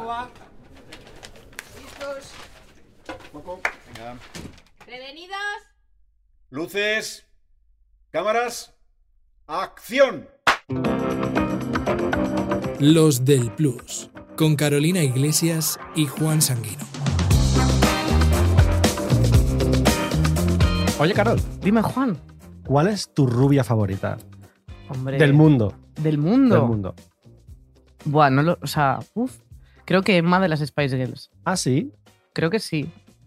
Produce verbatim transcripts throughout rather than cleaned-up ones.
¿Cómo va? ¿Listos? Poco. Venga. ¿Prevenidos? Luces. Cámaras. ¡Acción! Los del Plus, con Carolina Iglesias y Juan Sanguino. Oye, Carol, Dime, Juan. ¿cuál es tu rubia favorita? Hombre. Del mundo. ¿Del mundo? Del mundo. Buah, no lo... O sea, uff. Creo que Emma de las Spice Girls. ¿Ah, sí? Creo que sí.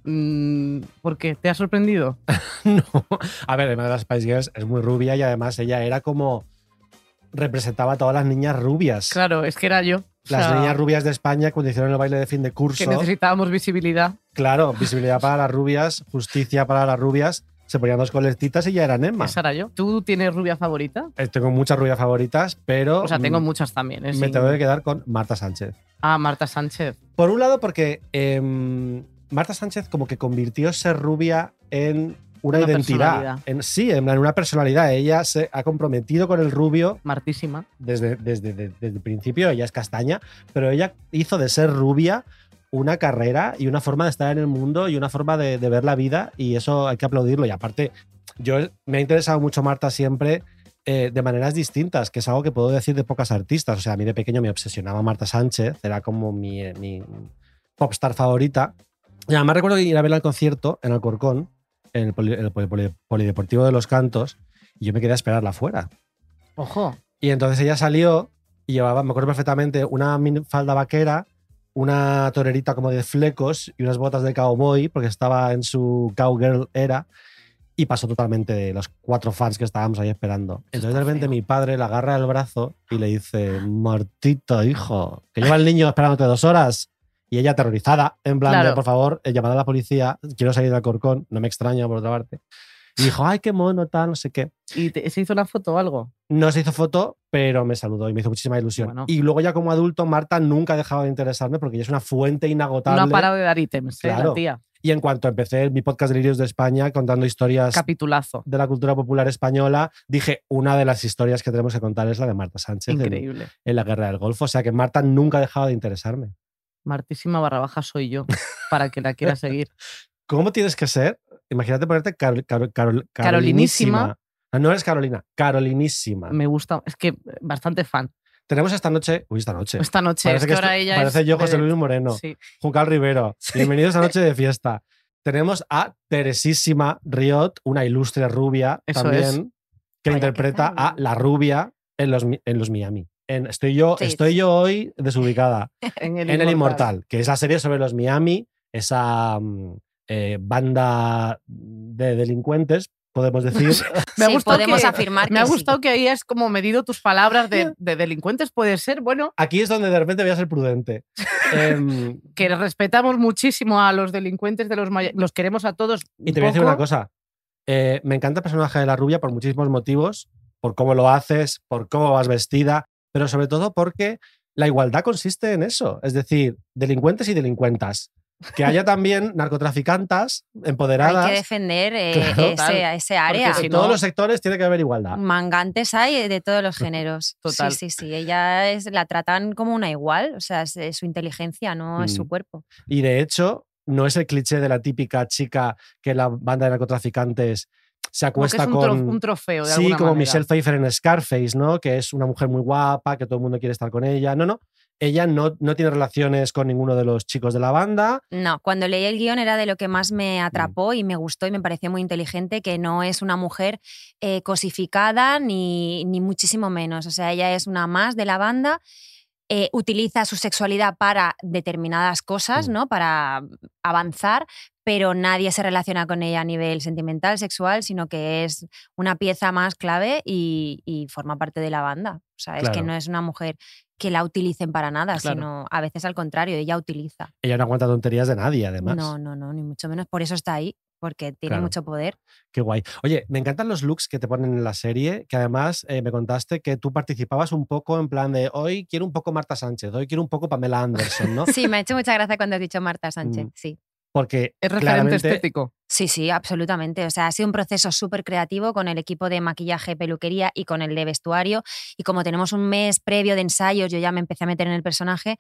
Mm, ¿Por qué? ¿Te ha sorprendido? No. A ver, Emma de las Spice Girls es muy rubia y además ella era como... representaba a todas las niñas rubias. Claro, es que era yo. O Las sea, niñas rubias de España cuando hicieron el baile de fin de curso. que necesitábamos visibilidad. Claro, visibilidad para las rubias, justicia para las rubias. Se ponían dos coletitas y ya eran Emma. Esa era yo. ¿Tú tienes rubia favorita? Eh, Tengo muchas rubias favoritas, pero... O sea, tengo mm, muchas también. ¿eh? Me Sí. tengo que quedar con Marta Sánchez. Ah, Marta Sánchez. Por un lado, porque eh, Marta Sánchez como que convirtió ser rubia en una, Una identidad. personalidad. En, sí, en una personalidad. Ella se ha comprometido con el rubio Martísima. desde, desde, desde, desde el principio. Ella es castaña, pero ella hizo de ser rubia una carrera y una forma de estar en el mundo y una forma de, de ver la vida, y eso hay que aplaudirlo. Y aparte, yo me ha interesado mucho Marta siempre eh, de maneras distintas, que es algo que puedo decir de pocas artistas. O sea, a mí de pequeño me obsesionaba Marta Sánchez, era como mi, mi popstar favorita. Y además recuerdo ir a verla al concierto en Alcorcón, en el, poli, el poli, poli, Polideportivo de los Cantos, y yo me quedé a esperarla afuera. Ojo. Y entonces ella salió y llevaba, me acuerdo perfectamente, una falda vaquera, una torerita como de flecos y unas botas de cowboy, porque estaba en su cowgirl era, y pasó totalmente de los cuatro fans que estábamos ahí esperando. Entonces de repente mi padre la agarra del brazo y le dice: Martita, hijo, que lleva el niño esperándote dos horas. Y ella aterrorizada, en plan Claro. de, por favor, eh, llamad a la policía, quiero salir del Alcorcón, no me extraña por otra parte. Y dijo: ay, qué mono, tal, no sé qué. ¿Y te- se hizo una foto o algo? No se hizo foto, pero me saludó y me hizo muchísima ilusión. Bueno. Y luego ya como adulto, Marta nunca ha dejado de interesarme porque ella es una fuente inagotable. No ha parado de dar ítems, ¿eh, Claro. la tía. Y en cuanto empecé mi podcast Delirios de España contando historias Capitulazo. de la cultura popular española, dije, una de las historias que tenemos que contar es la de Marta Sánchez en, Increíble. en la Guerra del Golfo. O sea que Marta nunca ha dejado de interesarme. Martísima barra baja soy yo, para que la quiera seguir. ¿Cómo tienes que ser? Imagínate ponerte Carol, Carol, Carol- Carolinísima. Carolinísima. Ah, no eres Carolina, Carolinísima. Me gusta, es que bastante fan. Tenemos esta noche, uy, esta noche. Esta noche, Parece es que, que ahora esto- ella parece es yo, José vedette. Luis Moreno. Sí. Juncal Rivero. Bienvenidos a Noche de Fiesta. Tenemos a Teresísima Riot, una ilustre rubia Eso también, es. que Hola, interpreta ¿qué tal? a la rubia en los, Mi- en los Miami. En, estoy yo, Sí, estoy sí. yo hoy desubicada. En el, en El Inmortal. Inmortal, que es la serie sobre los Miami, esa mm, eh, banda de delincuentes, podemos decir. Me ha Sí, gustado podemos que- afirmar Me ha que sí. gustado que ahí has como medido tus palabras de, de delincuentes, puede ser. Bueno, Aquí es donde de repente voy a ser prudente. Em, que respetamos muchísimo a los delincuentes, de los, maya- los queremos a todos. Y te voy a decir un una poco. cosa. Eh, me encanta el personaje de la rubia por muchísimos motivos, por cómo lo haces, por cómo vas vestida, pero sobre todo porque la igualdad consiste en eso. Es decir, delincuentes y delincuentas. Que haya también narcotraficantas empoderadas. Hay que defender eh, Claro. ese, ese área. si En no- todos los sectores tiene que haber igualdad. Mangantes hay de todos los géneros. Total. Sí, sí, sí. Ella es, la tratan como una igual. O sea, es, es su inteligencia, no es Mm. su cuerpo. Y de hecho, no es el cliché de la típica chica que la banda de narcotraficantes se Como que acuesta es un, tro- con. un trofeo, de Sí, alguna como manera. Michelle Pfeiffer en Scarface, ¿no? Que es una mujer muy guapa, que todo el mundo quiere estar con ella. No, no. Ella no, no tiene relaciones con ninguno de los chicos de la banda. No, cuando leí el guión era de lo que más Mm. me atrapó y me gustó y me pareció muy inteligente, que no es una mujer eh, cosificada ni, ni muchísimo menos. O sea, ella es una más de la banda, eh, utiliza su sexualidad para determinadas cosas, Mm. ¿no? Para avanzar, pero nadie se relaciona con ella a nivel sentimental, sexual, sino que es una pieza más clave y, y forma parte de la banda. O sea, es Claro. que no es una mujer que la utilicen para nada, Claro. sino a veces al contrario, ella utiliza. Ella no aguanta tonterías de nadie, además. No, no, no, ni mucho menos. Por eso está ahí, porque tiene Claro. mucho poder. Qué guay. Oye, me encantan los looks que te ponen en la serie, que además eh, me contaste que tú participabas un poco en plan de hoy quiero un poco Marta Sánchez, hoy quiero un poco Pamela Anderson, ¿no? Sí, me ha hecho mucha gracia cuando has dicho Marta Sánchez, Mm. sí. Porque Es referente claramente estético. Sí, sí, absolutamente. O sea, ha sido un proceso súper creativo con el equipo de maquillaje, peluquería y con el de vestuario. Y como tenemos un mes previo de ensayos, yo ya me empecé a meter en el personaje,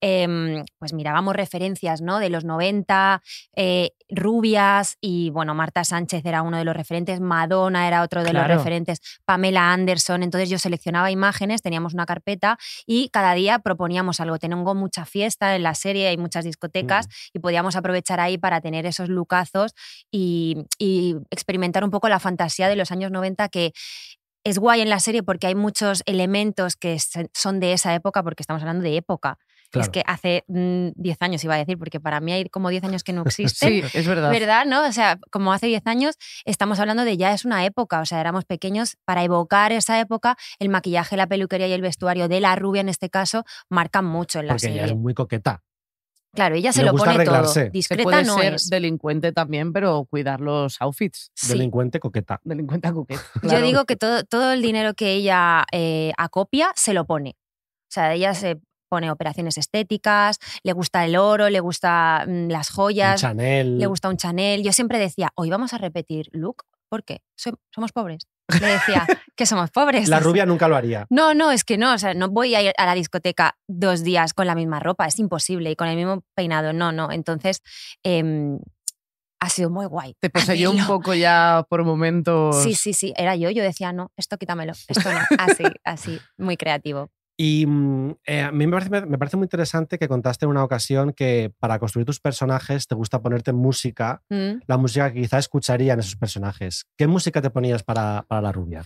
eh, pues mirábamos referencias, ¿no? De los noventa, eh, rubias, y bueno, Marta Sánchez era uno de los referentes, Madonna era otro de Claro. los referentes, Pamela Anderson. Entonces yo seleccionaba imágenes, teníamos una carpeta y cada día proponíamos algo. Tengo mucha fiesta en la serie, hay muchas discotecas, Mm. y podíamos aprovechar ahí para tener esos lookazos y, y experimentar un poco la fantasía de los años noventa, que es guay en la serie porque hay muchos elementos que se- son de esa época, porque estamos hablando de época. Claro. Es que hace mm, diez años iba a decir, porque para mí hay como diez años que no existen. Sí, es verdad. ¿Verdad? ¿No? O sea, como hace diez años estamos hablando de ya es una época, o sea, éramos pequeños. Para evocar esa época, el maquillaje, la peluquería y el vestuario de la rubia, en este caso, marcan mucho en la Porque serie. ella es muy coqueta. Claro, ella se Le lo gusta pone todo. arreglarse. Se Discreta puede no ser es. delincuente también, pero cuidar los outfits. Sí. Delincuente coqueta. Delincuente coqueta. Yo digo que todo, todo el dinero que ella eh, acopia se lo pone. O sea, ella se pone operaciones estéticas, le gusta el oro, le gusta mm, las Un joyas, Chanel. le gusta un Chanel. Yo siempre decía, hoy vamos a repetir look, ¿por qué? So- somos pobres. Le decía que somos pobres. La rubia nunca lo haría. No, no, es que no, o sea, no voy a ir a la discoteca dos días con la misma ropa, es imposible, y con el mismo peinado, no, no. Entonces, em, ha sido muy guay. Te poseyó un hacerlo. poco ya por momentos. Sí, sí, sí, era yo, yo decía, no, esto quítamelo, esto no, así, así, muy creativo. Y mm, eh, a mí me parece, me parece muy interesante que contaste en una ocasión que para construir tus personajes te gusta ponerte música, Mm. la música que quizá escucharían esos personajes. ¿Qué música te ponías para, para la rubia?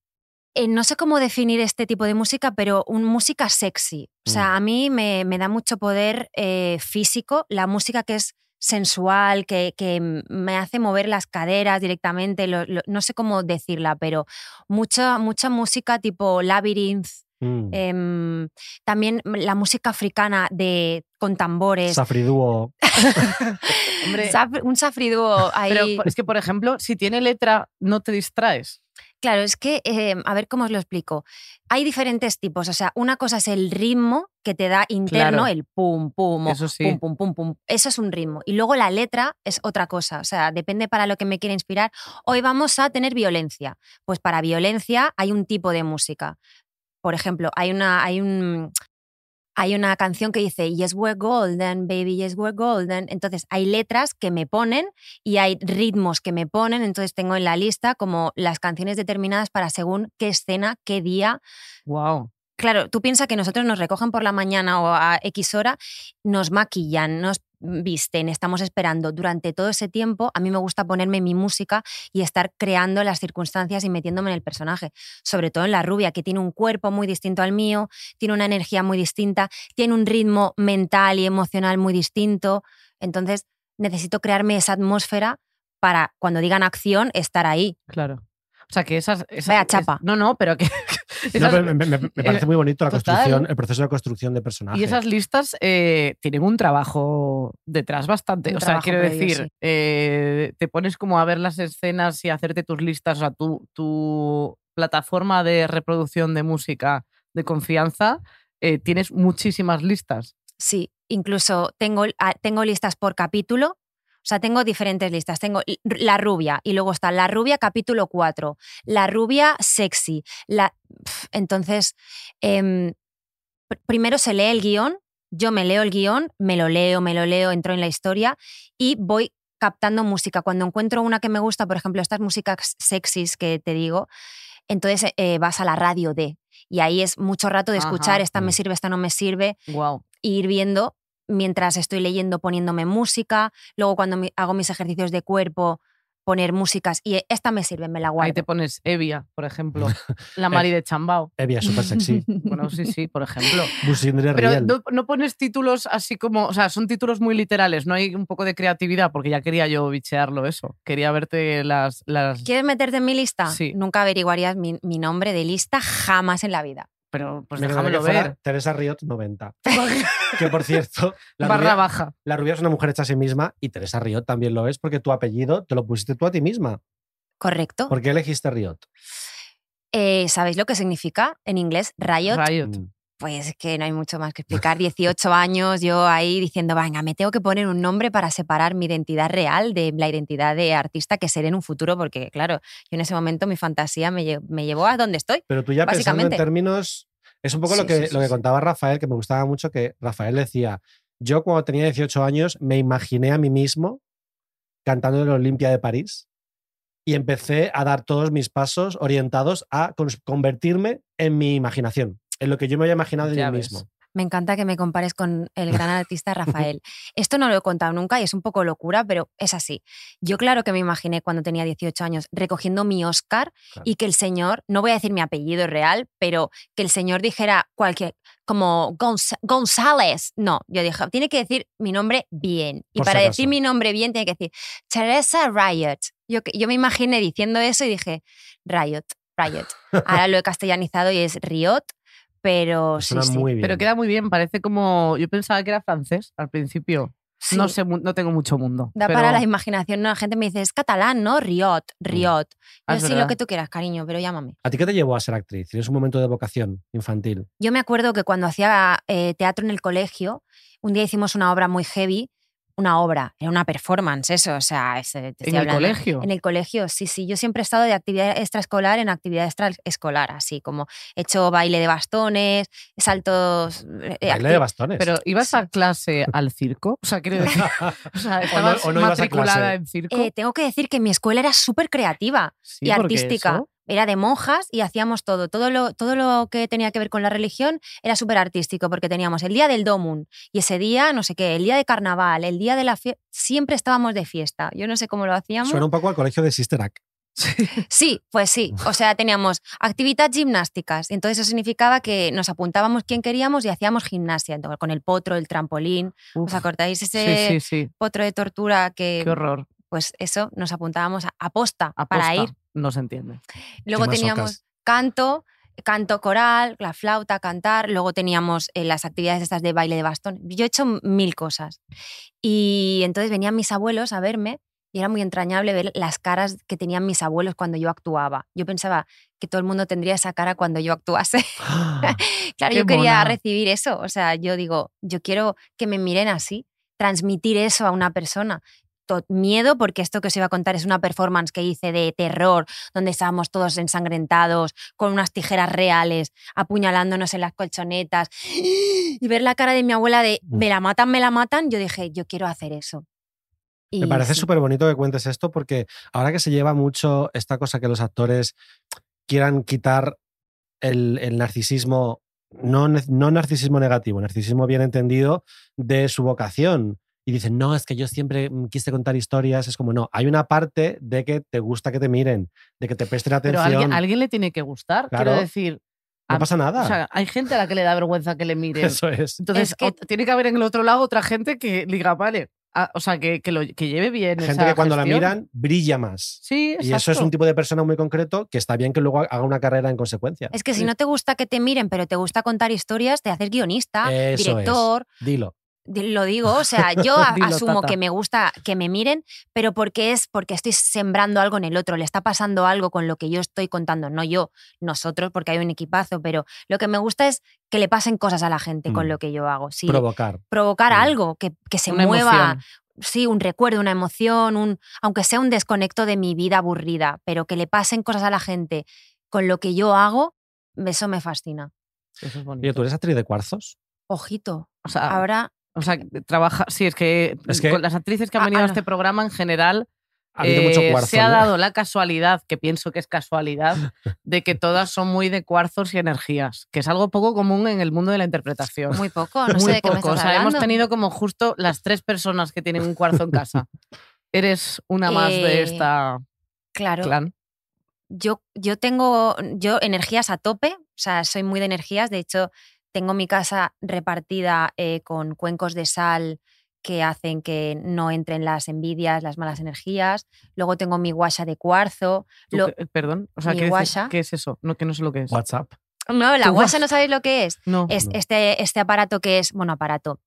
Eh, no sé cómo definir este tipo de música, pero un música sexy. O sea, Mm. a mí me, me da mucho poder eh, físico, la música que es sensual, que, que me hace mover las caderas directamente, lo- lo- no sé cómo decirla, pero mucha, mucha música tipo Labyrinth, Mm. em, también la música africana de, con tambores. Safriduo. Hombre, Saf- un safriduo ahí. pero por- es que, por ejemplo, si tiene letra, no te distraes. Claro, es que, eh, a ver cómo os lo explico. Hay diferentes tipos, o sea, una cosa es el ritmo que te da interno, Claro. el pum, pum, o Eso sí. pum, pum, pum, pum. Eso es un ritmo. Y luego la letra es otra cosa, o sea, depende para lo que me quiera inspirar. Hoy vamos a tener violencia. Pues para violencia hay un tipo de música. Por ejemplo, hay una, hay un, hay una canción que dice Yes, we're golden, baby, yes, we're golden. Entonces hay letras que me ponen y hay ritmos que me ponen. Entonces tengo en la lista como las canciones determinadas para según qué escena, qué día. Wow. Claro, tú piensas que nosotros nos recogen por la mañana o a X hora, nos maquillan, nos visten, estamos esperando. Durante todo ese tiempo a mí me gusta ponerme mi música y estar creando las circunstancias y metiéndome en el personaje. Sobre todo en la rubia, que tiene un cuerpo muy distinto al mío, tiene una energía muy distinta, tiene un ritmo mental y emocional muy distinto. Entonces necesito crearme esa atmósfera para cuando digan acción estar ahí. Claro. O sea, que esas... esas Vaya chapa. es- no, no, pero que... No, esas- pero me, me- me parece muy bonito la Total. construcción, el proceso de construcción de personajes. Y esas listas eh, tienen un trabajo detrás bastante. Un o sea, trabajo quiero previo, decir, sí. eh, te pones como a ver las escenas y a hacerte tus listas. O sea, tu, tu plataforma de reproducción de música de confianza, eh, tienes muchísimas listas. Sí, incluso tengo, ah, tengo listas por capítulo. O sea, tengo diferentes listas. Tengo l- la rubia y luego está la rubia capítulo cuatro, la rubia sexy. La... Pf, Entonces, em, pr- primero se lee el guión, yo me leo el guión, me lo leo, me lo leo, entro en la historia y voy captando música. Cuando encuentro una que me gusta, por ejemplo, estas músicas sexys que te digo, entonces eh, vas a la radio de. Y ahí es mucho rato de escuchar, Ajá. esta me Mm. sirve, esta no me sirve, Wow. e ir viendo mientras estoy leyendo, poniéndome música, luego cuando mi- hago mis ejercicios de cuerpo, poner músicas, y esta me sirve, me la guardo. Ahí te pones Evia, por ejemplo. La Mari de Chambao. Evia es súper sexy. Bueno, sí, sí, por ejemplo. Busindre Pero Riel. no, no pones títulos así como, o sea, son títulos muy literales, no hay un poco de creatividad, porque ya quería yo bichearlo eso. Quería verte las... las... ¿Quieres meterte en mi lista? Sí. Nunca averiguarías mi, mi nombre de lista jamás en la vida. Pero pues Me encantaría déjamelo que fuera ver. Teresa Riot noventa. Que por cierto, la Barra rubia, baja. la rubia es una mujer hecha a sí misma y Teresa Riot también lo es porque tu apellido te lo pusiste tú a ti misma. ¿Correcto? ¿Por qué elegiste Riot? Eh, ¿Sabéis lo que significa en inglés? Riot. Riot. Mm. Pues que no hay mucho más que explicar. dieciocho años, yo ahí diciendo, venga, me tengo que poner un nombre para separar mi identidad real de la identidad de artista que seré en un futuro, porque claro, yo en ese momento mi fantasía me, lle me llevó a donde estoy. Pero tú ya pensando en términos... Es un poco Sí, lo que, sí, sí, lo que sí. contaba Rafael, que me gustaba mucho, que Rafael decía, yo cuando tenía dieciocho años me imaginé a mí mismo cantando en el Olimpia de París y empecé a dar todos mis pasos orientados a convertirme en mi imaginación, en lo que yo me había imaginado de Ya mí ves. mismo. Me encanta que me compares con el gran artista Rafael. Esto no lo he contado nunca y es un poco locura, pero es así. Yo claro que me imaginé cuando tenía dieciocho años recogiendo mi Oscar Claro. y que el señor, no voy a decir mi apellido real, pero que el señor dijera cualquier, como Gonz González. No, yo dije, tiene que decir mi nombre bien. Y Por para si decir acaso. mi nombre bien tiene que decir Teresa Riot. Yo, yo me imaginé diciendo eso y dije, Riot, Riot. Ahora lo he castellanizado y es Riot. Pero sí, Suena sí. muy bien. Pero queda muy bien, parece como... Yo pensaba que era francés al principio. Sí. No sé, mu- no tengo mucho mundo. Da pero- para la imaginación, ¿no? La gente me dice, es catalán, ¿no? Riot, Riot. Ah, Yo es sí, verdad. lo que tú quieras, cariño, pero llámame. ¿A ti qué te llevó a ser actriz? ¿Tienes un momento de vocación infantil? Yo me acuerdo que cuando hacía eh, teatro en el colegio, un día hicimos una obra muy heavy, una obra, era una performance, eso, o sea, es, te estoy ¿En el hablando- colegio? En el colegio, sí, sí. Yo siempre he estado de actividad extraescolar en actividad extraescolar, así como he hecho baile de bastones, saltos... eh, Baile acti- de bastones. Pero ¿ibas a clase al circo? O sea, quiero decir... O sea, ¿estabas o no ibas a matriculada clase. en circo? Eh, tengo que decir que mi escuela era súper creativa Sí, y porque artística. eso- Era de monjas y hacíamos todo. Todo lo, todo lo que tenía que ver con la religión era súper artístico porque teníamos el día del Domun y ese día, no sé qué, el día de carnaval, el día de la fiesta. Siempre estábamos de fiesta. Yo no sé cómo lo hacíamos. Suena un poco al colegio de Sister Act. Sí, pues sí. O sea, teníamos actividades gimnásticas. Entonces eso significaba que nos apuntábamos quien queríamos y hacíamos gimnasia. Entonces, con el potro, el trampolín. Uf, ¿Os acordáis sí, ese sí, sí. potro de tortura que... Qué horror. Pues eso, nos apuntábamos a, a posta Aposta. para ir. No se entiende. Luego Qué teníamos masocas. canto, canto coral, la flauta, cantar. Luego teníamos eh, las actividades estas de baile de bastón. Yo he hecho mil cosas. Y entonces venían mis abuelos a verme y era muy entrañable ver las caras que tenían mis abuelos cuando yo actuaba. Yo pensaba que todo el mundo tendría esa cara cuando yo actuase. Claro, Qué yo quería mona. recibir eso. O sea, yo digo, yo quiero que me miren así, transmitir eso a una persona. To- Miedo, porque esto que os iba a contar es una performance que hice de terror, donde estábamos todos ensangrentados, con unas tijeras reales, apuñalándonos en las colchonetas. Y ver la cara de mi abuela de, me la matan, me la matan, yo dije, yo quiero hacer eso. Y Me parece sí. súper bonito que cuentes esto porque ahora que se lleva mucho esta cosa que los actores quieran quitar el, el narcisismo, no, ne- no narcisismo negativo, narcisismo bien entendido de su vocación. Y dicen, no, es que yo siempre mm, quise contar historias. Es como, no, hay una parte de que te gusta que te miren, de que te presten Pero a atención. alguien, a alguien le tiene que gustar. Claro. Quiero decir... No a- pasa nada. O sea, hay gente a la que le da vergüenza que le miren. Eso es. Entonces, Es que- o- tiene que haber en el otro lado otra gente que diga, vale, a- o sea, que, que, lo, que lleve bien Gente esa que cuando gestión. la miran brilla más. Sí, Y eso es exacto. un tipo de persona muy concreto que está bien que luego haga una carrera en consecuencia. Es que si Sí. no te gusta que te miren, pero te gusta contar historias, te haces guionista, Eso director. es. Dilo. Di- Lo digo, o sea, yo a- Dilo, asumo tata. que me gusta que me miren, pero porque es porque estoy sembrando algo en el otro, le está pasando algo con lo que yo estoy contando, no yo, nosotros, porque hay un equipazo, pero lo que me gusta es que le pasen cosas a la gente con Mm. lo que yo hago. Sí, Provocar. provocar Mm. algo, que, que se Una mueva, emoción. sí, un recuerdo, una emoción, un, aunque sea un desconecto de mi vida aburrida, pero que le pasen cosas a la gente con lo que yo hago, eso me fascina. Eso es bonito. Oye, ¿tú eres actriz de cuarzos? Ojito, O sea, ahora... o sea, trabaja. Sí, es que, Es que- con las actrices que han Ah, venido a ah, este no. programa en general. Ha habido eh, mucho cuarzo. se ha ¿no? dado la casualidad, que pienso que es casualidad, de que todas son muy de cuarzos y energías, que es algo poco común en el mundo de la interpretación. Muy poco, no Muy sé de qué me poco. estás O sea, hemos hablando. tenido como justo las tres personas que tienen un cuarzo en casa. Eres una más de Eh, esta Claro, clan. yo, yo tengo yo energías a tope, o sea, soy muy de energías, de hecho, tengo mi casa repartida eh, con cuencos de sal que hacen que no entren las envidias, las malas energías. Luego tengo mi guasha de cuarzo. ¿Tú Lo- qué- perdón, o sea, mi ¿qué, dices- guasha. ¿qué es eso? No, que no sé lo que es. WhatsApp. No, la Tu guasha guas- no sabéis lo que es. No. Es No. este, este aparato que es, bueno, aparato,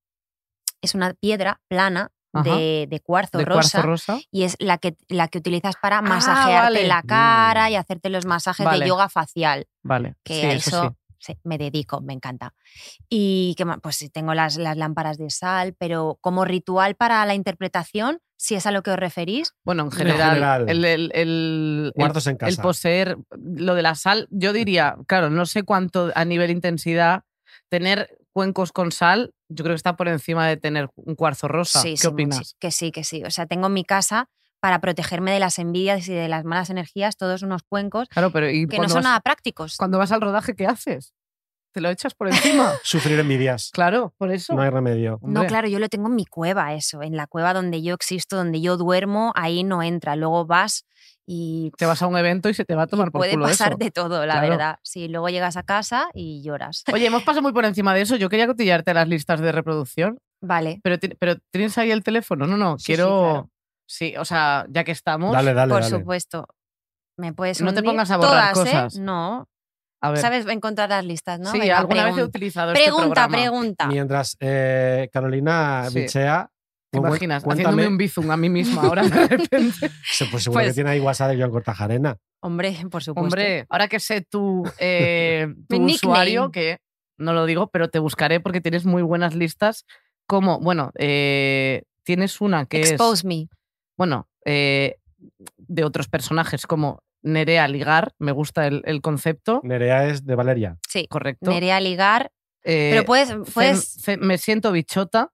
es una piedra plana Ajá. de, de cuarzo de rosa. cuarzo rosa. Y es la que, la que utilizas para masajearte vale. la cara Mm. y hacerte los masajes Vale. de yoga facial. Vale. Que sí, eso, eso- sí. sí, me dedico, me encanta. Y que pues sí, tengo las, las lámparas de sal, pero como ritual para la interpretación, si es a lo que os referís. Bueno, en En general, general. el, el, el, Muertos en el casa. poseer, lo de la sal, yo diría, claro, no sé cuánto a nivel intensidad, tener cuencos con sal, yo creo que está por encima de tener un cuarzo rosa. Sí, ¿Qué sí, opinas? muchi- que sí, que sí. O sea, tengo en mi casa, para protegerme de las envidias y de las malas energías, todos unos cuencos Claro, pero ¿y que no cuando son vas, nada prácticos. cuando vas al rodaje, qué haces? ¿Te lo echas por encima? Sufrir envidias. Claro, por eso. No hay remedio. No, Hombre. claro, yo lo tengo en mi cueva, eso. En la cueva donde yo existo, donde yo duermo, ahí no entra. Luego vas y Te vas a un evento y se te va a tomar y por puede culo pasar eso. de todo, la Claro. verdad. Sí, luego llegas a casa y lloras. Oye, hemos pasado muy por encima de eso. Yo quería cotillarte las listas de reproducción, Vale, pero, ti- pero ¿tienes ahí el teléfono? No, no, Sí, sí, quiero... claro. Sí, o sea, ya que estamos... Dale, dale, por dale. supuesto. Me puedes No te hundir pongas a borrar todas, ¿eh? cosas. No. A ver. Sabes encontrar las listas, ¿no? Sí, Venga, alguna vez he pregunta. utilizado este Pregunta, programa. pregunta. Mientras eh, Carolina Sí. bichea, ¿Te cu- imaginas? cuéntame, Haciéndome un bizum a mí misma ahora de repente. se- pues seguro que Pues- tiene ahí WhatsApp de Joan Cortajarena. Hombre, por supuesto. Hombre, ahora que sé tu, eh, tu Mi usuario, nickname. que no lo digo, pero te buscaré porque tienes muy buenas listas. Como, bueno, eh, tienes una que Expose es, me. bueno, eh, de otros personajes como Nerea Ligar, me gusta el, el concepto, Nerea es de Valeria. Sí. correcto. Nerea Ligar. Eh, Pero puedes, Fem- puedes Fe- me siento bichota.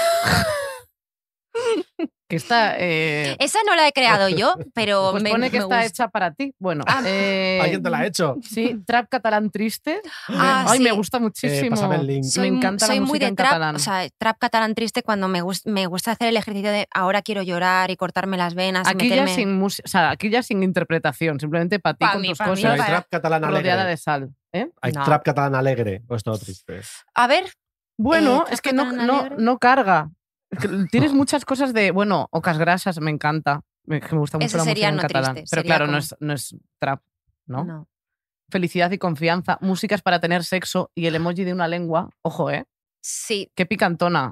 que está... eh, Esa no la he creado yo, pero pues me, pone que me está gusta. hecha para ti. Bueno, Ah. eh, ¿Alguien te la ha hecho? sí, trap catalán triste. Ah, Ay, sí. me gusta muchísimo. pásame el link. Soy, me mu- encanta soy la muy música de en trap, catalán. o sea, trap catalán triste cuando me, gus- me gusta hacer el ejercicio de ahora quiero llorar y cortarme las venas y Aquí ya, meterme... sin mus- o sea, aquí ya sin interpretación, simplemente para ti Pa' con mí, tus pa' mí, Pero hay cosas para- trap catalán alegre. rodeada de sal. ¿eh? Hay No. trap catalán alegre. O es todo triste. A ver, Bueno, trap es que no, catalán no, alegre. no carga. Es que Tienes muchas cosas de, bueno, ocas grasas, me encanta. Me, que me gusta mucho Ese la sería música en no catalán. triste, Pero sería claro, no, como- es, no es trap, ¿no? no. Felicidad y confianza, músicas para tener sexo y el emoji de una lengua. Ojo, ¿eh? Sí, Qué picantona.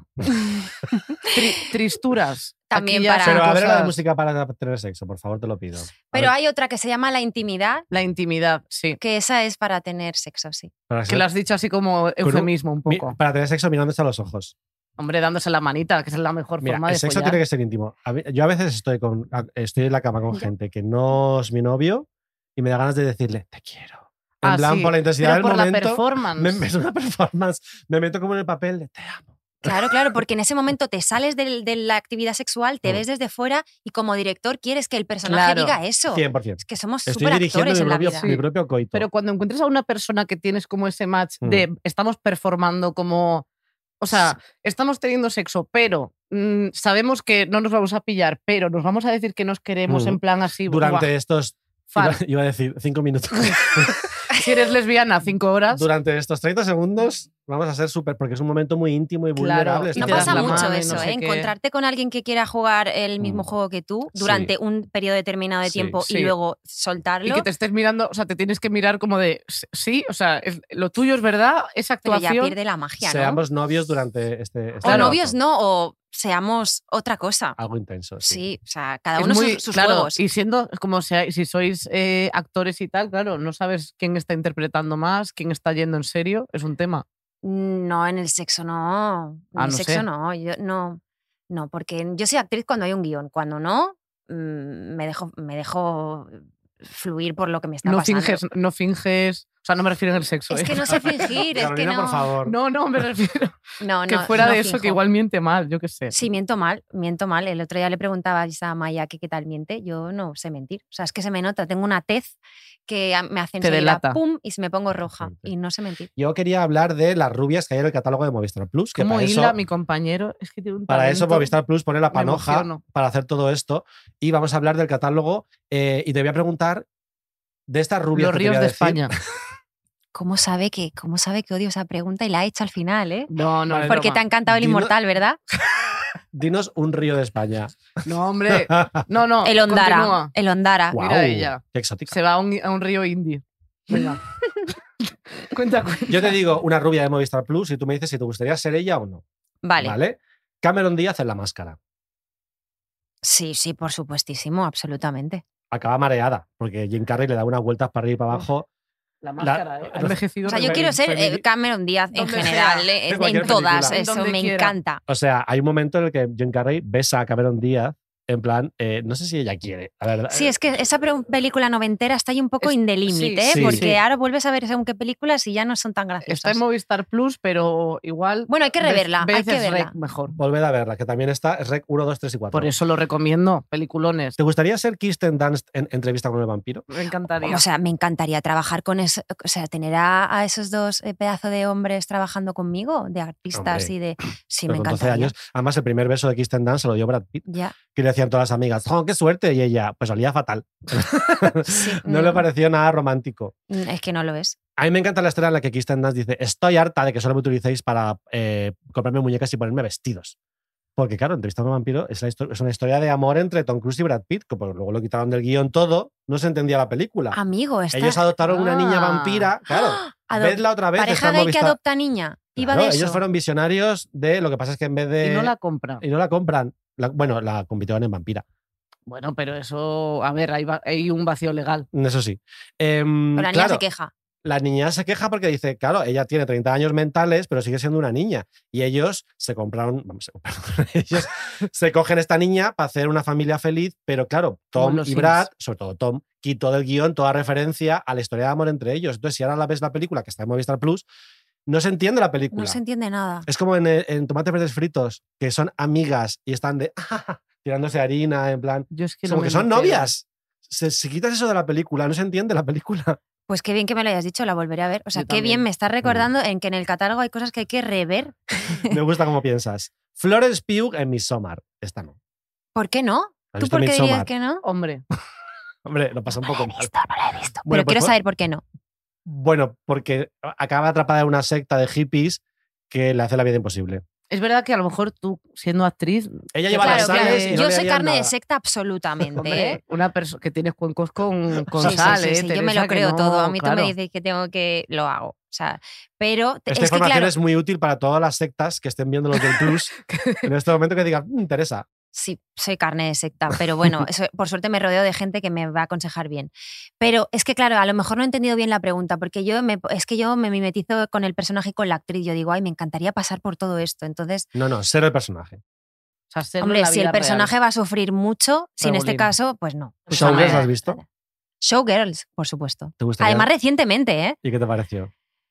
Tri- tristuras. También Aquí ya para- son Pero a ver la de cosas- música para tener sexo, por favor, te lo pido. A pero ver, hay otra que se llama la intimidad, La intimidad, sí. que esa es para tener sexo, sí. para, Que ser- lo has dicho así como eufemismo un mi- poco. para tener sexo mirándose a los ojos. Hombre, dándose la manita, que es la mejor Mira, forma el de sexo follar. tiene que ser íntimo. A mí- Yo a veces estoy, con, a- estoy en la cama con Ya. gente que no es mi novio y me da ganas de decirle, te quiero. En Ah, plan, sí, por la intensidad pero del por la momento, performance. me, me- es una performance. Me meto como en el papel de te amo. Claro, claro, porque en ese momento te sales del- de la actividad sexual, te Mm. ves desde fuera y como director quieres que el personaje Claro, diga eso. cien por ciento. Es que somos Estoy súper dirigiendo actores mi en la propio, vida. mi propio coito. Pero cuando encuentres a una persona que tienes como ese match Mm. de estamos performando como. O sea, estamos teniendo sexo, pero mm, sabemos que no nos vamos a pillar, pero nos vamos a decir que nos queremos Mm. en plan así. Durante buah, estos, fan. iba, iba a decir, cinco minutos. Si eres lesbiana, cinco horas. Durante estos treinta segundos vamos a ser súper, porque es un momento muy íntimo y Claro, vulnerable. y No te estamos das pasa la hablando. mucho mano y eso, no ¿eh? sé qué. Encontrarte con alguien que quiera jugar el mismo Mm. juego que tú Sí. durante un periodo determinado de Sí, tiempo sí. y luego soltarlo. Y que te estés mirando, o sea, te tienes que mirar como de, sí, o sea, es- lo tuyo es verdad, esa Pero actuación. ya pierde la magia, ¿no? Seamos novios durante este, este O Claro. novios no, o seamos otra cosa. Algo intenso. Sí. Sí, o sea, cada Es uno muy- sus, sus claro, juegos. y siendo como sea, si sois eh, actores y tal, claro, no sabes quién está interpretando más, quién está yendo en serio, es un tema. No, en el sexo no. En Ah, el no sexo sé. no. Yo no. No, porque yo soy actriz cuando hay un guión. Cuando no, mm, me dejo, me dejo fluir por lo que me está No pasando. finges, no finges, o sea, no me refiero en el sexo. Es ¿eh? que no sé fingir, es que Carolina, no. por favor. No, no, me refiero No, que no, fuera no de eso, finjo. que igual miente mal, yo qué sé. Sí, miento mal, miento mal. El otro día le preguntaba a Maya que qué tal miente. Yo no sé mentir. O sea, es que se me nota. Tengo una tez que a- me hace Te enseguida delata. pum y se me pongo roja. Fuerte. Y no sé mentir. Yo quería hablar de las rubias que hay en el catálogo de Movistar Plus. Que Como para Hilda, eso, mi compañero, es que tiene un para eso talento. Movistar Plus pone la Me panoja emociono. para hacer todo esto. Y vamos a hablar del catálogo. eh, y te voy a preguntar de estas rubias Los que te voy ríos a de decir. España. ¿Cómo sabe que, cómo sabe que odio esa pregunta y la ha hecho al final, eh? No, no, Vale, es Porque te broma. ha encantado el Dino- inmortal, ¿verdad? Dinos un río de España. No, hombre. No, no. El Ondara. continúa. El Ondara. Guau. Guau, ella. Qué exótica. Se va a un, a un río indie. Venga. cuenta, cuenta. Yo te digo una rubia de Movistar Plus y tú me dices si te gustaría ser ella o no. Vale. Cameron Díaz en La Máscara. Sí, sí, por supuestísimo, absolutamente. Acaba mareada, porque Jim Carrey le da unas vueltas para arriba y para abajo. La máscara, ¿eh? Ha envejecido. O sea, yo re quiero bien. ser eh, Femini- Cameron Díaz en Donde general, sea, eh, en en, cualquier todas, película. eso Donde me quiera. encanta. O sea, hay un momento en el que Jim Carrey besa a Cameron Díaz, en plan, eh, no sé si ella quiere, la verdad. Sí, es que esa pre- película noventera está ahí un poco Es- in the limit, sí, ¿eh? sí. Porque Sí. ahora vuelves a ver según qué películas y ya no son tan Está graciosas. en Movistar Plus, pero igual. Bueno, hay que ves- reverla, hay veces que verla. Rec mejor. Volved a verla, que también está es Rec uno, dos, tres y cuatro. Por eso lo recomiendo. Peliculones. ¿Te gustaría ser Kirsten Dunst en Entrevista con el vampiro? Me encantaría. O sea, me encantaría trabajar con eso, o sea, tener a, a esos dos eh, pedazos de hombres trabajando conmigo, de artistas Hombre, y de... Sí, Pero me con doce encantaría. años. Además, el primer beso de Kirsten Dunst se lo dio Brad Pitt. Ya, Que le decían todas las amigas, ¡oh, qué suerte! Y ella, pues olía fatal. sí, no le pareció nada romántico. Mm, Es que no lo es. A mí me encanta la historia en la que Kirsten Dunst dice, estoy harta de que solo me utilicéis para eh, comprarme muñecas y ponerme vestidos. Porque claro, Entrevista con el vampiro es, la histo- es una historia de amor entre Tom Cruise y Brad Pitt, que pues, luego lo quitaron del guión todo, no se entendía la película. Amigo, está... Ellos adoptaron una niña Ah. vampira, claro. Adop- Vedla otra vez. está Pareja en gay que Movistar. adopta niña. Iba Claro, de eso. ellos fueron visionarios de lo que pasa es que en vez de... Y no la compra. y no la compran. La- bueno, la convirtieron en vampira. Bueno, pero eso. A ver, hay, va- hay un vacío legal. Eso sí. Em, Pero la niña claro, se queja. la niña se queja porque dice, claro, ella tiene treinta años mentales, pero sigue siendo una niña. Y ellos se compraron, vamos, se compraron, ellos se cogen esta niña para hacer una familia feliz, pero claro, Como Tom los y Sims. Brad, sobre todo Tom, quitó del guión toda referencia a la historia de amor entre ellos. Entonces, si ahora la ves la película, que está en Movistar Plus, no se entiende la película. No se entiende nada. Es como en, eh, en Tomates Verdes Fritos, que son amigas y están de tirándose harina, en plan. Yo es que no Como me que son entero. novias. Se- si quitas eso de la película, no se entiende la película. Pues qué bien que me lo hayas dicho, la volveré a ver. O sea, Yo qué bien también. me está recordando en que en el catálogo hay cosas que hay que rever. Me gusta cómo piensas. Florence Pugh en Midsommar. Esta no. ¿Por qué no? ¿Has ¿Tú visto por qué dirías Midsommar? que no? Hombre, Hombre, lo pasa un poco No la he mal. visto, no la he visto. Bueno, Pero pues quiero fue- saber por qué no. Bueno, porque acaba atrapada en una secta de hippies que le hace la vida imposible. es verdad que a lo mejor tú, siendo actriz, Ella lleva Claro, las claro. sales y no Yo le soy harían carne de nada. secta absolutamente. hombre, ¿eh? una persona que tienes cuencos con, con Sí, sí, sal, sí, ¿eh, sí, yo me Teresa, lo que creo no- todo. A mí claro. tú me dices que tengo que lo hago. O sea, pero te- Esta es que información claro, es muy útil para todas las sectas que estén viendo los del Plus en este momento que digan, "Mm, Teresa". sí, soy carne de secta, pero bueno, eso, por suerte me rodeo de gente que me va a aconsejar bien. Pero es que, claro, a lo mejor no he entendido bien la pregunta, porque yo me, es que yo me mimetizo con el personaje y con la actriz. Yo digo, ay, me encantaría pasar por todo esto. Entonces, No, no, ser el personaje. O sea, serlo en hombre, la si el vida personaje real. va a sufrir mucho, si en este Regulín. caso, pues no. Pues ¿Showgirls hombre, lo has visto? Showgirls, por supuesto. ¿Te gustaría? Además, recientemente, ¿eh? ¿Y qué te pareció?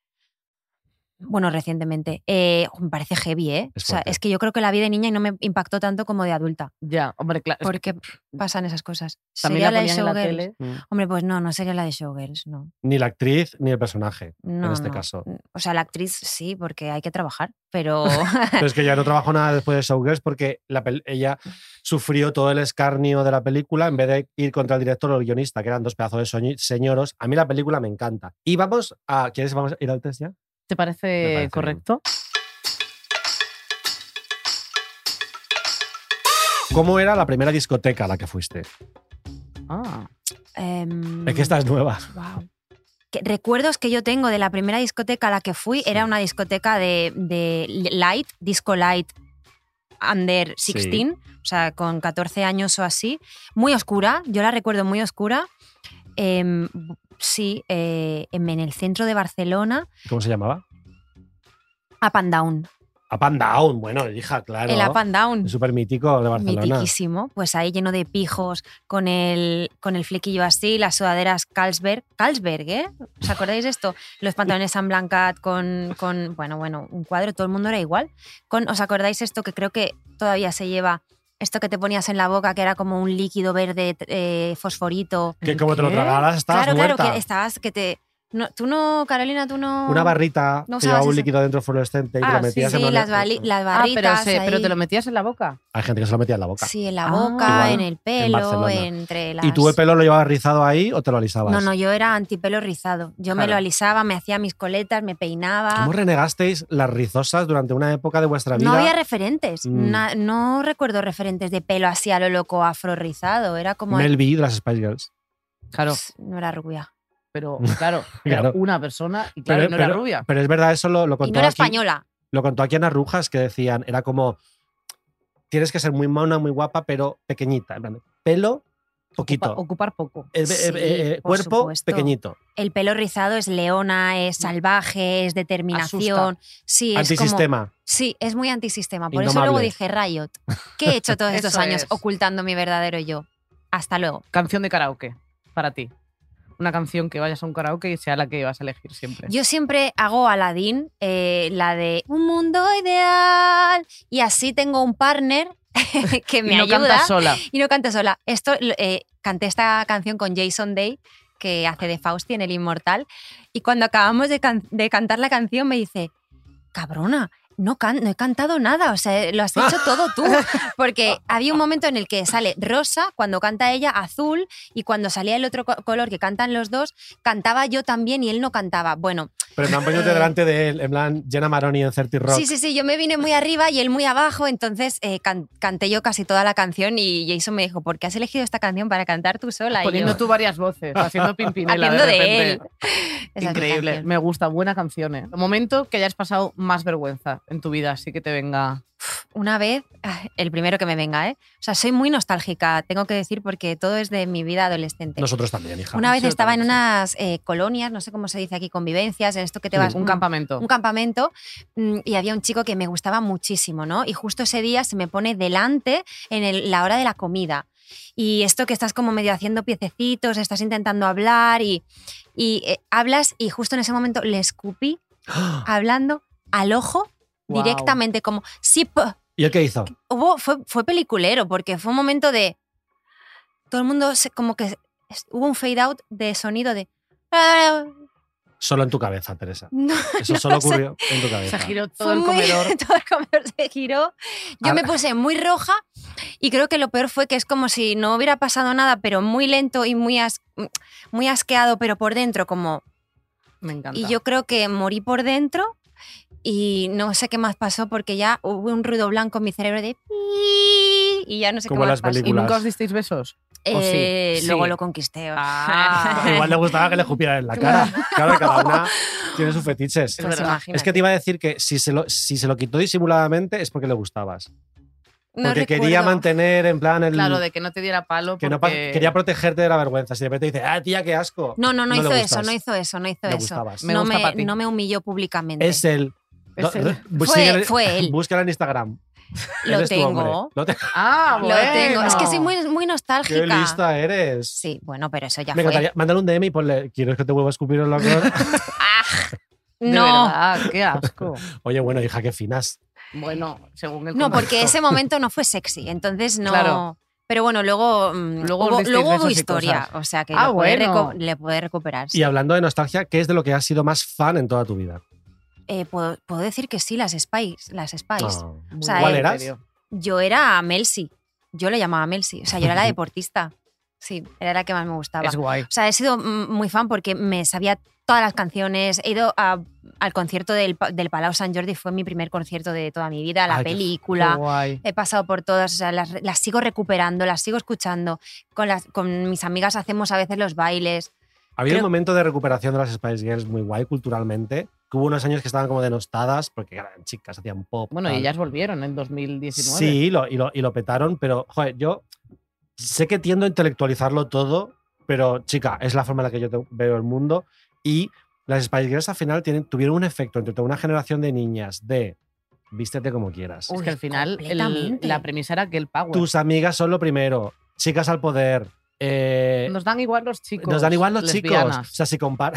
Bueno, recientemente. Eh, me parece heavy, ¿eh? Es o sea, fuerte. es que yo creo que la vida de niña no me impactó tanto como de adulta. Ya, hombre, claro. es que ¿Por qué pasan esas cosas? también ¿Sería la de ponían en la Showgirls? tele. Hombre, pues no, no sería la de Showgirls, no. Ni la actriz ni el personaje, No, en este no. caso. O sea, la actriz sí, porque hay que trabajar, pero Pero es que ya no trabajó nada después de Showgirls porque la pel- ella sufrió todo el escarnio de la película en vez de ir contra el director o el guionista, que eran dos pedazos de soñi- señoros. A mí la película me encanta. Y vamos a... ¿Quieres vamos a ir al test ya? ¿Te parece, Me parece correcto? ¿Cómo era la primera discoteca a la que fuiste? Ah, em, Es que esta es nueva. Wow. Que- recuerdos que yo tengo de la primera discoteca a la que fui era una discoteca de, de light, disco light under dieciséis, o sea, con catorce años o así, muy oscura, yo la recuerdo muy oscura. Em, sí, eh, en en el centro de Barcelona, ¿Cómo se llamaba? Up and Down. Up and Down. Bueno, hija, claro. El Up and Down. Es súper mítico de Barcelona. Mitiquísimo, pues ahí lleno de pijos, con el, con el flequillo así, las sudaderas Carlsberg. Carlsberg, ¿eh? ¿Os acordáis de esto? Los pantalones San Blancat con, con, bueno, bueno, un cuadro, todo el mundo era igual. Con, ¿os acordáis esto que creo que todavía se lleva? Esto que te ponías en la boca, que era como un líquido verde eh, fosforito. Que como te lo ¿Qué? tragaras estabas Claro, muerta. claro, que estabas, que te... No, tú no, Carolina, tú no... Una barrita ¿No que llevaba usabas un eso? líquido dentro fluorescente y te Ah, lo sí, metías Sí, en una- las, bali- las ah, barritas pero, se- pero ahí. te lo metías en la boca. Hay gente que se lo metía en la boca. Sí, en la Ah, boca, igual, en el en pelo, Barcelona. entre las... ¿Y tú el pelo lo llevabas rizado ahí o te lo alisabas? No, no, yo era antipelo rizado. Yo me Claro. lo alisaba, me hacía mis coletas, me peinaba. ¿Cómo renegasteis las rizosas durante una época de vuestra vida? No había referentes. Mm. Na- no recuerdo referentes de pelo así a lo loco afro rizado. Era como... Mel B de las Spice Girls. Claro, Pss, No era rubia. pero claro, era Claro. una persona y claro, Pero- y no era pero- rubia. Pero es verdad, eso lo, lo Y contó no era aquí, española. lo contó aquí Ana Rujas, que decían, era como, tienes que ser muy mona, muy guapa, pero pequeñita. En plan, pelo Poquito. Ocupa- ocupar poco. El, Sí, el- el- el por cuerpo supuesto. pequeñito. El pelo rizado es leona, es salvaje, es determinación. Sí, es como, Antisistema. sí, es muy antisistema. Por eso Indomable. luego dije, Riot, ¿qué he hecho todos estos Eso años es. ocultando mi verdadero yo? Hasta luego. Canción de karaoke, para ti. Una canción que vayas a un karaoke y sea la que vas a elegir siempre. Yo siempre hago Aladdin, eh, la de Un mundo ideal, y así tengo un partner que me y no ayuda. cantas sola. Y no canto sola. Esto, eh, canté esta canción con Jason Day, que hace de Fausti en El Inmortal, y cuando acabamos de, can- de cantar la canción me dice, cabrona, no, can- no he cantado nada, o sea, lo has hecho todo tú. Porque había un momento en el que sale rosa, cuando canta ella, azul, y cuando salía el otro co- color que cantan los dos, cantaba yo también y él no cantaba. Bueno, Pero me han puesto Eh. delante de él, en plan, Jenna Maroni en thirty Rock. sí, sí, sí, yo me vine muy arriba y él muy abajo, entonces eh, can- canté yo casi toda la canción y Jason me dijo, ¿por qué has elegido esta canción para cantar tú sola? Y Poniendo yo, tú varias voces, haciendo Pimpinela haciendo de de repente. él. Esa es mi Increíble, canción. me gusta, buena canción. ¿eh? Momento que hayas pasado más vergüenza en tu vida, así que te venga. Una vez, ah, el primero que me venga, ¿eh? O sea, soy muy nostálgica, tengo que decir, porque todo es de mi vida adolescente. Nosotros también, hija. Una vez Sí, estaba en también, sí. unas eh, colonias, no sé cómo se dice aquí, convivencias, en esto que te Sí, vas... Un mm, campamento. un campamento mm, y había un chico que me gustaba muchísimo, ¿no? Y justo ese día se me pone delante en el- la hora de la comida. Y esto que estás como medio haciendo piececitos, estás intentando hablar y, y eh, hablas y justo en ese momento le escupí hablando al ojo Guau. directamente como sí, p- ¿Y él qué hizo? hubo fue, fue peliculero porque fue un momento de todo el mundo se- como que es- hubo un fade out de sonido de Solo en tu cabeza, Teresa. no, Eso no solo sé. ocurrió en tu cabeza. Se giró todo Fue el muy- comedor. todo el comedor se giró. Yo Ahora- me puse muy roja y creo que lo peor fue que es como si no hubiera pasado nada, pero muy lento y muy, as- muy asqueado, pero por dentro como... Me encanta. Y yo creo que morí por dentro y no sé qué más pasó porque ya hubo un ruido blanco en mi cerebro de... pi y ya no sé Como qué en más las pasó. ¿Y películas. nunca os disteis besos? ¿O sí? Eh, Sí. Luego lo conquisté. Ah. Igual le gustaba que le escupieran en la cara. Claro, cada una tiene sus fetiches. Es Pues verdad. imagínate. Es que te iba a decir que si se lo, si se lo quitó disimuladamente es porque le gustabas. No Porque quería recuerdo. mantener en plan el... Claro, de que no te diera palo. que no pa- porque quería protegerte de la vergüenza. Si de repente dice, ah, tía, qué asco. No, no, no, No le hizo eso, gustas. no hizo eso, no hizo Le eso. gustabas. Me no, gusta pa' me, ti. no me humilló públicamente. Es él. Es No, él. bu- Fue- síguele- fue él. Búscala en Instagram. Lo Él es tu hombre. tengo. Lo te- Ah, Lo bueno. tengo. Es que soy muy, muy nostálgica. ¡Qué lista eres! Sí, bueno, pero eso ya Me fue. encantaría. Mándale un D M y ponle, ¿quieres que te vuelva a escupir en la cara? ¡Ah! De No, verdad, qué asco. Oye, bueno, hija, qué finas. Bueno, según el no, porque contexto. ese momento no fue sexy, entonces no. Claro. Pero bueno, luego, mm, Luego os hubo, disteis luego hubo besos y historia, cosas. o sea que Ah, lo puede bueno. reco- le puede recuperar. Y sí. hablando de nostalgia, ¿qué es de lo que has sido más fan en toda tu vida? Eh, puedo, puedo decir que sí, las Spice. Las Spice. Ah. Muy sea, ¿Cuál en eras? serio. Yo era Melsi. Yo le llamaba Melsi. O sea, yo era la deportista. Sí, era la que más me gustaba. Es guay. O sea, he sido mm, muy fan porque me sabía todas las canciones. He ido a- al concierto del, Pa- del Palau Sant Jordi, fue mi primer concierto de toda mi vida, la Ay, qué- Qué película. guay. He pasado por todas, o sea, las, las sigo recuperando, las sigo escuchando. Con, las, con mis amigas hacemos a veces los bailes. Había Creo- un momento de recuperación de las Spice Girls muy guay culturalmente, que hubo unos años que estaban como denostadas porque eran chicas, hacían pop. Bueno, y tal. ellas volvieron en dos mil diecinueve. Sí, lo, y, lo, y lo petaron, pero joder, yo sé que tiendo a intelectualizarlo todo, pero chica, es la forma en la que yo te- veo el mundo. Y las Spice Girls al final tienen, tuvieron un efecto entre toda una generación de niñas de vístete como quieras. Es Uy, que al final el- completamente. la premisa era que el power. Tus amigas son lo primero, chicas al poder. eh, Nos dan igual los chicos. nos dan igual los chicos. lesbianas. O sea, si comparas.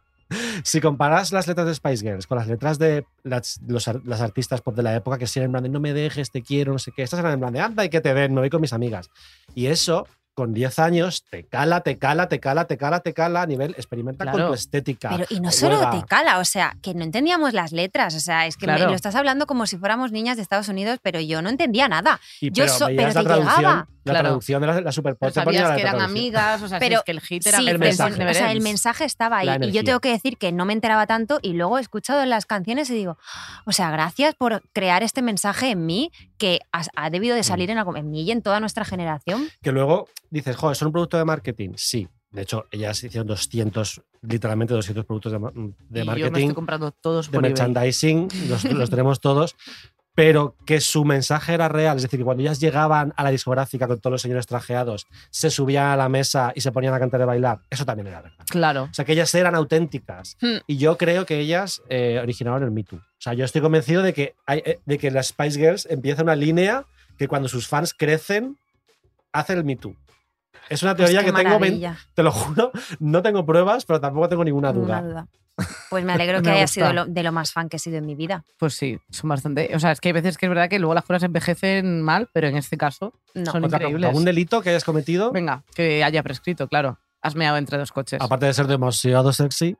Si comparas las letras de Spice Girls con las letras de las, los ar- las artistas pop de la época, que sí eran en plan de no me dejes, te quiero, no sé qué, estas eran en plan de anda y que te den, me voy con mis amigas. Y eso, con diez años, te cala, te cala, te cala, te cala, te cala a nivel experimenta con Claro. tu estética. Pero, y no solo juega. te cala, o sea, que no entendíamos las letras. O sea, es que me- Claro. lo estás hablando como si fuéramos niñas de Estados Unidos, pero yo no entendía nada. Y, yo pero so- veías pero la te traducción, llegaba. la Claro. traducción de la, la Super Pop Pero te ponía sabías la que eran traducción. amigas, o sea, si Pero es que el hit era Sí, el pero mensaje. o sea, el mensaje estaba ahí. La Y yo energía. tengo que decir que no me enteraba tanto y luego he escuchado las canciones y digo, o sea, gracias por crear este mensaje en mí que ha, ha debido de salir en, algo- en mí y en toda nuestra generación. Que luego dices, joder, ¿son un producto de marketing? Sí. De hecho, ellas hicieron doscientos, literalmente doscientos productos de, ma- de Y yo me marketing, estoy comprando todos de por eBay. merchandising, los, los tenemos todos. pero que su mensaje era real. Es decir, que cuando ellas llegaban a la discográfica con todos los señores trajeados, se subían a la mesa y se ponían a cantar y bailar, eso también era verdad. Claro. O sea, que ellas eran auténticas. Hmm. Y yo creo que ellas eh, originaron el Me Too. O sea, yo estoy convencido de que, hay, de que las Spice Girls empieza una línea que cuando sus fans crecen, hacen el Me Too. Es una teoría Pues qué que tengo, maravilla. te lo juro, no tengo pruebas, pero tampoco tengo ninguna duda. Ninguna duda. Pues me alegro que Me haya gusta. sido lo- de lo más fan que he sido en mi vida. Pues sí, son bastante. O sea, es que hay veces que es verdad que luego las cosas envejecen mal, pero en este caso No. son Otra- increíbles. ¿Algún delito que hayas cometido? Venga, que haya prescrito, claro. Has meado entre dos coches. Aparte de ser demasiado sexy.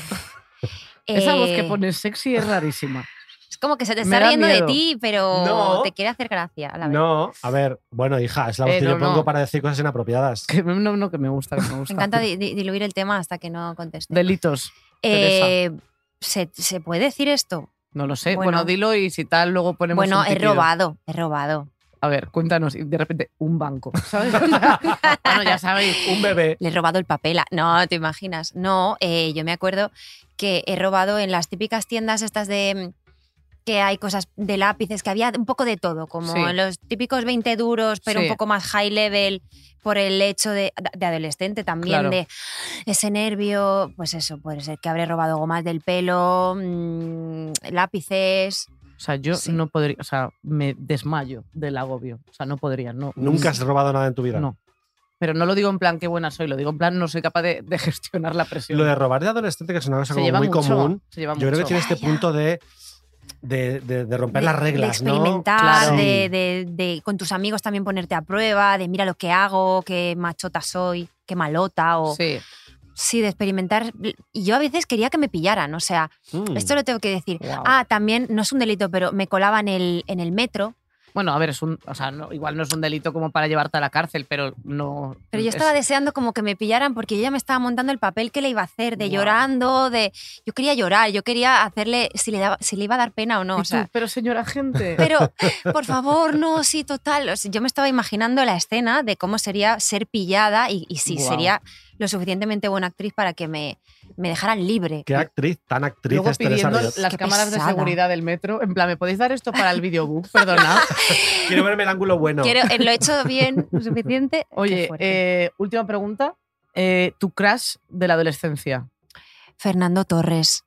Esa voz Eh, que pones sexy es rarísima. Es como que se te Me está da riendo miedo. de ti, pero No. te quiere hacer gracia a la vez. No, a ver, bueno, hija, es la voz Eh, que no, yo pongo no. para decir cosas inapropiadas. Que no, no, que me gusta, que me gusta. Me encanta di- di- diluir el tema hasta que no conteste. Delitos. Eh, ¿se, ¿Se puede decir esto? No lo sé. Bueno, Bueno. dilo y si tal, luego ponemos. Bueno, un he pitido. robado, he robado. A ver, cuéntanos. Y de repente, un banco. ¿Sabes? Bueno, ya sabéis. Un bebé. Le he robado el papel. a- No, te imaginas. No, eh, yo me acuerdo que he robado en las típicas tiendas estas de mm, que hay cosas de lápices, que había un poco de todo, como Sí. en los típicos veinte duros, pero Sí. un poco más high level por el hecho de, de adolescente también, Claro. de ese nervio, pues eso, puede ser que habré robado gomas del pelo, mm, lápices. O sea, yo Sí. no podría. O sea, me desmayo del agobio. O sea, no podría. No, Nunca has robado nada en tu vida. No. Pero no lo digo en plan qué buena soy, lo digo en plan no soy capaz de, de gestionar la presión. Lo de robar de adolescente, que es una cosa se como lleva muy mucho, común, se lleva yo creo que mucho. tiene este Ya, ya. punto de, de, de- de romper de- las reglas, de ¿no? experimentar, Claro. de, de- de con tus amigos también ponerte a prueba, de mira lo que hago, qué machota soy, qué malota, o sí, Sí. de experimentar. Y yo a veces quería que me pillaran, o sea, Mm. esto lo tengo que decir. Guau. Ah, también no es un delito, pero me colaba en el, en el metro. Bueno, a ver, es un, o sea, no, igual no es un delito como para llevarte a la cárcel, pero no. Pero yo es- estaba deseando como que me pillaran porque yo ya me estaba montando el papel que le iba a hacer, de Guau. llorando, de... Yo quería llorar, yo quería hacerle si le, daba, si le iba a dar pena o no. ¿Y O sea, tú? Pero señora gente. pero, por favor, no, sí, total. O sea, yo me estaba imaginando la escena de cómo sería ser pillada y, y si Guau. sería lo suficientemente buena actriz para que me, me dejaran libre. ¿Qué actriz tan actriz Luego es Teresa pidiendo Riot? las Qué cámaras pesada. de seguridad del metro. En plan, ¿me podéis dar esto para el videobook? Perdona. Quiero verme el ángulo bueno. Quiero, eh, ¿lo he hecho bien lo suficiente? Qué Oye, fuerte. eh, última pregunta. Eh, ¿Tu crush de la adolescencia? Fernando Torres.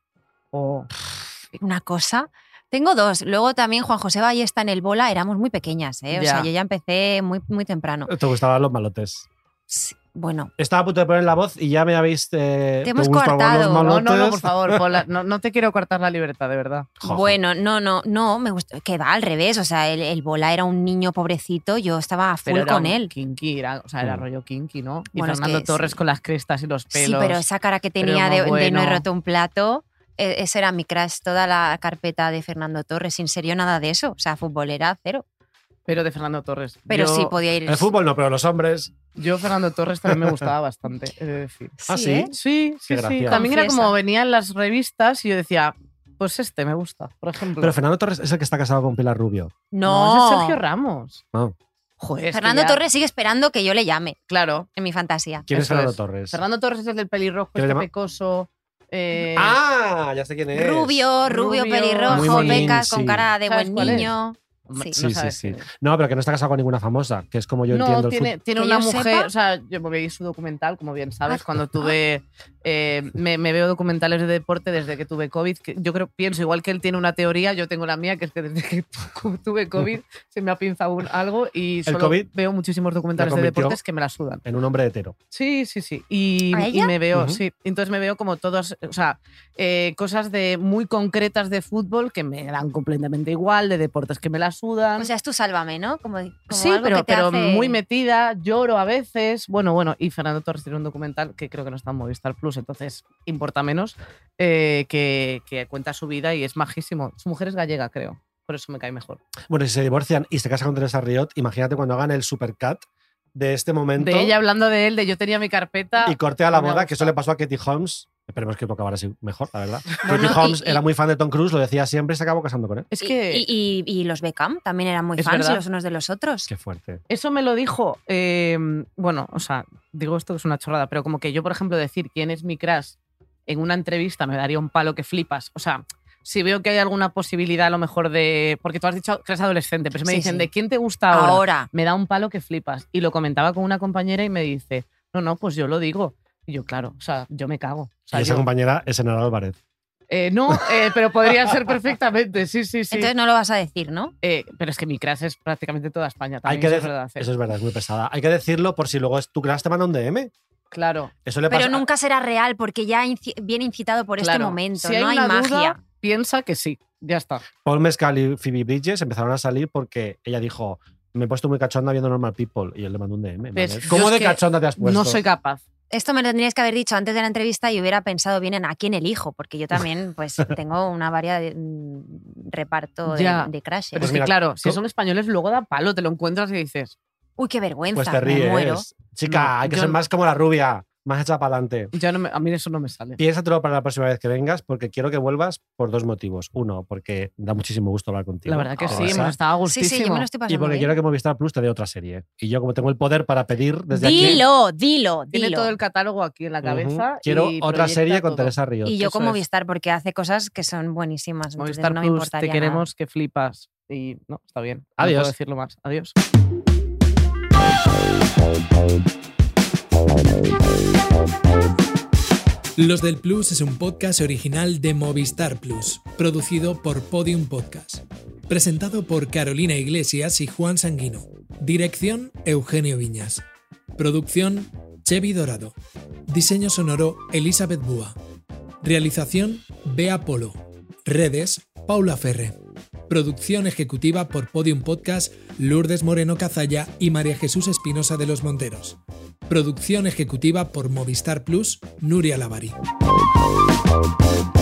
O Una cosa. Tengo dos. Luego también Juan José Ballesta en el Bola. Éramos muy pequeñas, ¿eh? O Ya. sea, yo ya empecé muy, muy temprano. Te gustaban los malotes. Sí, bueno, Estaba a punto de poner la voz y ya me habéis. Eh, Te hemos gustaban coartado. los no, malotes? no, no, por favor, Paula, no, no te quiero cortar la libertad, de verdad. Jojo. bueno, no, no, no, me gusta. Que va al revés. O sea, el, el Bola era un niño pobrecito. Yo estaba a full Pero era con un él. Kinky, era, o sea, era Mm. rollo kinky, ¿no? Y Bueno, es Fernando que Torres sí. con las crestas y los pelos. Sí, pero esa cara que Pero tenía muy de, de no he bueno. roto un plato, eh, ese era mi crush, toda la carpeta de Fernando Torres. Sin serio, nada de eso. O sea, futbolera, cero. Pero de Fernando Torres. Pero yo, sí podía ir. El fútbol no, pero los hombres. Yo, Fernando Torres, también me gustaba bastante, he de decir. Ah, sí. ¿eh? Sí, sí, Qué sí. gracia. También era Confiesa. como venía en las revistas y yo decía, pues este me gusta, por ejemplo. Pero Fernando Torres es el que está casado con Pilar Rubio. no, No. ese es Sergio Ramos. Ah. Joder, es que Fernando ya- Torres sigue esperando que yo le llame Claro. en mi fantasía. ¿Quién es Eso Fernando es. Torres? Fernando Torres es el del pelirrojo, ¿Qué le este llama? pecoso. eh, Ah, ya sé quién es. Rubio, rubio, Rubio. Muy pelirrojo, monín, pecas, sí. con cara de ¿Sabes buen cuál es? niño. hombre, Sí. no Sí, sí, sabes sí. quién es. No, pero que no está casado con ninguna famosa, que es como yo no, entiendo el tiene, fútbol. tiene Que una yo mujer, sepa. o sea, yo me veí su documental, como bien sabes, Ah, cuando tuve, eh, me, me veo documentales de deporte desde que tuve COVID, que yo creo, pienso, igual que él tiene una teoría, yo tengo la mía, que es que desde que tu- tuve COVID se me ha pinzado un- algo y solo COVID veo muchísimos documentales la de convirtió deportes que me la sudan. En un hombre hetero. Sí, sí, sí. Y, ¿A y ella? me veo, Ujú. sí. Entonces me veo como todas, o sea, eh, cosas de muy concretas de fútbol que me dan completamente igual, de deportes que me la sudan. O sea, es tu sálvame, ¿no? Como, como sí, algo pero, que te pero hace- muy metida, lloro a veces. Bueno, bueno, y Fernando Torres tiene un documental que creo que no está en Movistar Plus, entonces importa menos, eh, que, que cuenta su vida y es majísimo. Su mujer es gallega, creo. Por eso me cae mejor. Bueno, si se divorcian y se casan con Teresa Riot, imagínate cuando hagan el supercut de este momento De ella hablando de él, de yo tenía mi carpeta. y corte a la me boda, ha que eso gustado. le pasó a Katie Holmes. Esperemos que acabara así mejor, la verdad. Bueno, Katie Holmes y- y- era muy fan de Tom Cruise, lo decía siempre y se acabó casando con él. Es Y- que y, y- y los Beckham también eran muy Es fans verdad. los unos de los otros. Qué fuerte. eso me lo dijo, eh, bueno, o sea, digo esto que es una chorrada, pero como que yo, por ejemplo, decir quién es mi crush en una entrevista me daría un palo que flipas. O sea, si veo que hay alguna posibilidad a lo mejor de... Porque tú has dicho que eres adolescente, pero si me Sí, dicen, sí. ¿de quién te gusta ahora? Ahora. Me da un palo que flipas. Y lo comentaba con una compañera y me dice, no, no, pues yo lo digo. Y yo, claro, o sea, yo me cago. O sea, Y esa yo- compañera es Enara Álvarez. Eh, no, eh, pero podría ser perfectamente, sí, sí, sí. Entonces no lo vas a decir, ¿no? Eh, pero es que mi crush es prácticamente toda España. Hay También que eso es dec- verdad. ¿eh? Eso es verdad, es muy pesada. Hay que decirlo por si luego es tu crush te manda un D M. Claro. Eso le Pero pasa. nunca será real porque ya inci- viene incitado por este claro. momento. Si hay no hay una magia. duda, piensa que sí. Ya está. Paul Mescal y Phoebe Bridges empezaron a salir porque ella dijo, me he puesto muy cachonda viendo Normal People. Y él le mandó un D M. ¿Ves? ¿vale? Yo ¿Cómo es de que cachonda te has puesto? No soy capaz. Esto me lo tendrías que haber dicho antes de la entrevista y hubiera pensado bien en a quién elijo, porque yo también pues tengo una varia de, mm, reparto de, Ya. de crushes. Pero Pues es mira, que claro, si co- son españoles, luego da palo, te lo encuentras y dices, Uy, qué vergüenza, Pues te me muero. ríes. Chica, No, hay que yo ser no- más como la rubia, más hecha para adelante. ya no me- a mí eso no me sale. Piénsatelo para la próxima vez que vengas porque quiero que vuelvas por dos motivos. Uno, porque da muchísimo gusto hablar contigo. La verdad que Te sí, vas a- hemos estado a Sí, gustísimo. sí, yo me lo estoy Y pasando porque bien. quiero que Movistar Plus te dé otra serie. Y yo, como tengo el poder para pedir desde aquí, Dilo, dilo, Tiene dilo. todo el catálogo aquí en la ujú, cabeza. quiero y otra proyecta serie con todo. Teresa Ríos. Y yo Eso con es. Movistar, porque hace cosas que son buenísimas. Entonces Movistar no me Plus, importaría te queremos, que flipas. Y no, está bien. Adiós. No puedo decirlo más. Adiós. Los del Plus es un podcast original de Movistar Plus, producido por Podium Podcast. Presentado por Carolina Iglesias y Juan Sanguino. Dirección Eugenio Viñas. Producción Chevy Dorado. Diseño sonoro Elizabeth Búa. Realización Bea Polo. Redes Paula Ferre. Producción ejecutiva por Podium Podcast Lourdes Moreno Cazalla y María Jesús Espinosa de los Monteros. Producción ejecutiva por Movistar Plus Nuria Lavari.